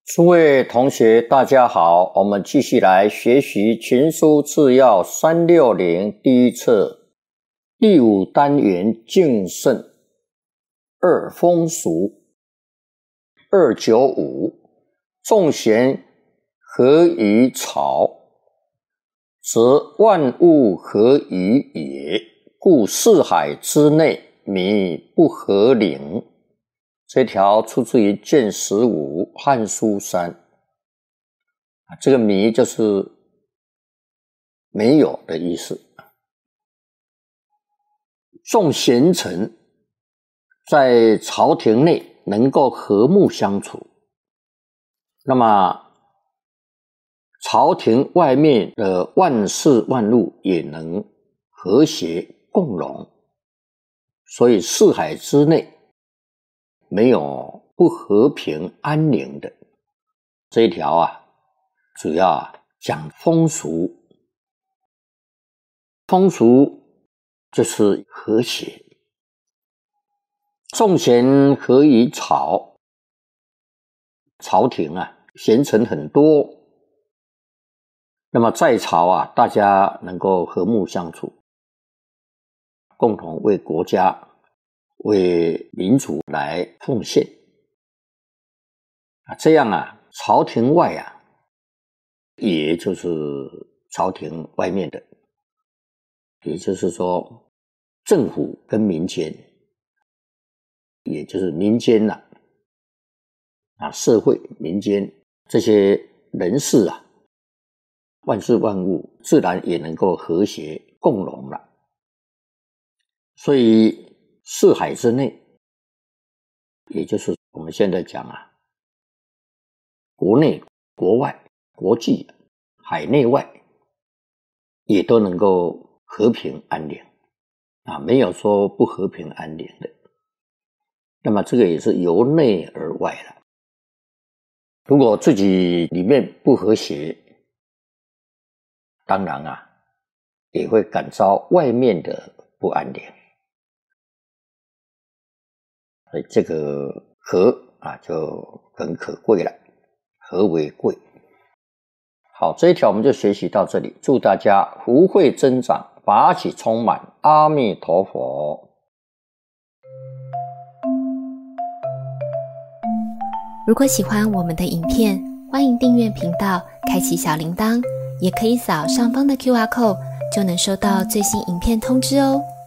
诸位同学大家好，我们继续来学习群书治要360第一册第5单元敬圣2风俗295众贤合于朝，则万物合于也，故四海之内民不合灵。这条出自于卷15汉书3，这个迷就是没有的意思。众贤臣在朝廷内能够和睦相处，那么朝廷外面的万事万物也能和谐共荣，所以四海之内没有不和平安宁的。这一条主要讲风俗。风俗就是和谐。众贤合于朝，朝廷贤臣很多，那么在朝大家能够和睦相处，共同为国家为民族来奉献这样朝廷外也就是朝廷外面的，也就是说政府跟民间，也就是民间社会民间这些人士万事万物自然也能够和谐共荣了。所以四海之内，也就是我们现在讲国内、国外、国际、海内外，也都能够和平安宁没有说不和平安宁的。那么这个也是由内而外了。如果自己里面不和谐，当然也会感召外面的不安宁。所以这个和就很可贵了，和为贵。好，这一条我们就学习到这里，祝大家福慧增长，法喜充满，阿弥陀佛。 如果喜欢我们的影片，欢迎订阅频道，开启小铃铛，也可以扫上方的 QR code， 就能收到最新影片通知哦。